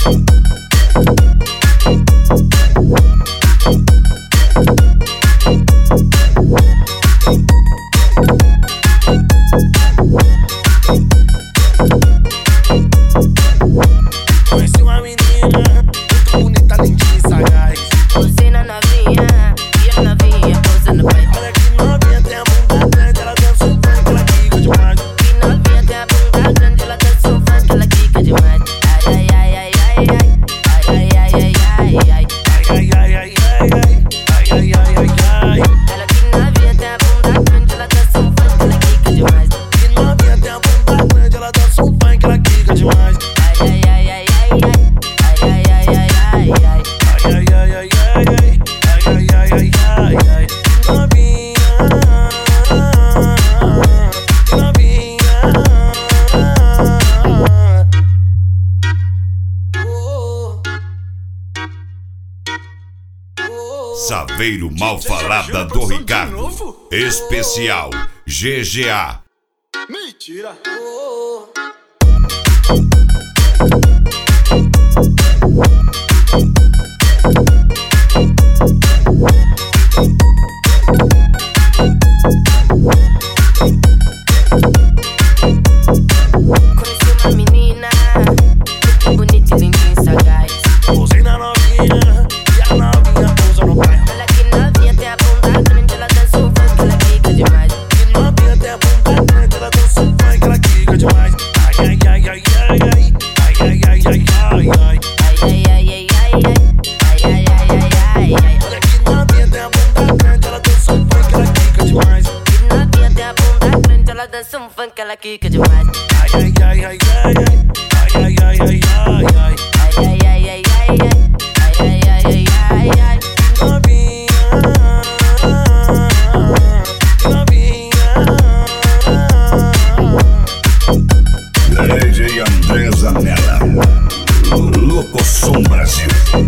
Conheci uma menina muito bonita, lindinha e sagaz. Você na novinha, e a novinha posando bem. Olha que novinha, tem a bunda grande, ela dança um funk, ela quica demais. Que novinha tem a bunda grande, ela dança um funk, ela quica demais. Ai, ai, ai, ai, ai, ai, ai, ai, ai, ai, ai. Ai, ai, ai, ai, ai, ai, ai, ai, ai, ai. Ela que novinha tem a bunda grande, ela dança um funk, ela quica demais. Que novinha, tem a bunda grande, ela dança um funk, ela quica demais. Ai, ai, ai, ai, ai, ai, ai, ai, ai, ai, ai. Ai, ai, ai, ai, ai, ai, ai, ai, ai, ai. Novinha, novinha. Saveiro Mal Falada do Ricardo. Especial GGA. Mentira. Conheci uma menina muito bonita e lindinha e sagaz. Pousei na novinha e a novinha pousa no bairro. Olha que novinha tem a bunda grande, ela dança um funk, ela quica demais. Que novinha, tem a bunda grande, ela dança um funk, ela quica demais. Ai, ai, ai, ai, ai, ai, ai, ai, ai, ai, ai, ai. Ai, ai, ai, ai, ai, ai, ai, ai, ai, ai, ai. Olha que novinha, tem a bunda grande, ela dança um funk, ela quica demais. Que novinha tem a bunda grande, ela dança um funk, ela quica demais. Ai, ai, ai, ai, ai, ai, ai, ai, ai, ai, ai. Ai, ai, ai, ai, ai, ai, ai, ai, ai, ai, ai. Novinha, novinha. DJ André Zanella. Louco Som Brasil.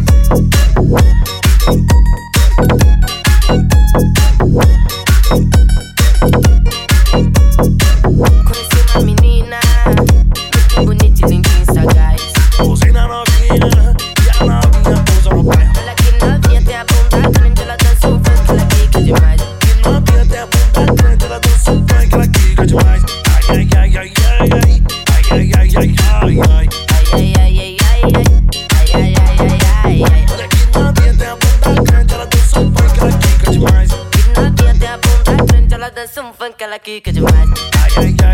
Conheci uma menina muito bonita e lindinha e sagaz. Pousei na novinha e a novinha pousa no bairro. Olha que novinha tem a bunda grande, ela dança um funk, ela quica demais. Que novinha, tem a bunda grande, ela dança um funk, ela quica demais. Ai, ai, ai, ai, ai, ai, ai, ai, ai, ai, ai. Ai, ai, ai, ai, ai, ai, ai, ai, ai, ai. Olha que novinha, tem a bunda grande, ela dança um funk, ela quica demais. Que novinha tem a bunda grande, ela dança um funk, ela quica demais. Ai, ai,